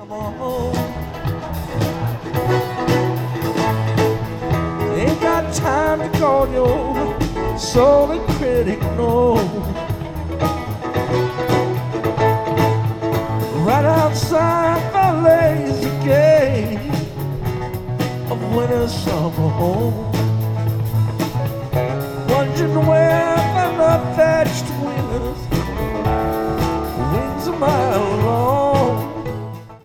summer home. Ain't got time to call your soul a critic, no. Right outside my lazy gate of winter summer home.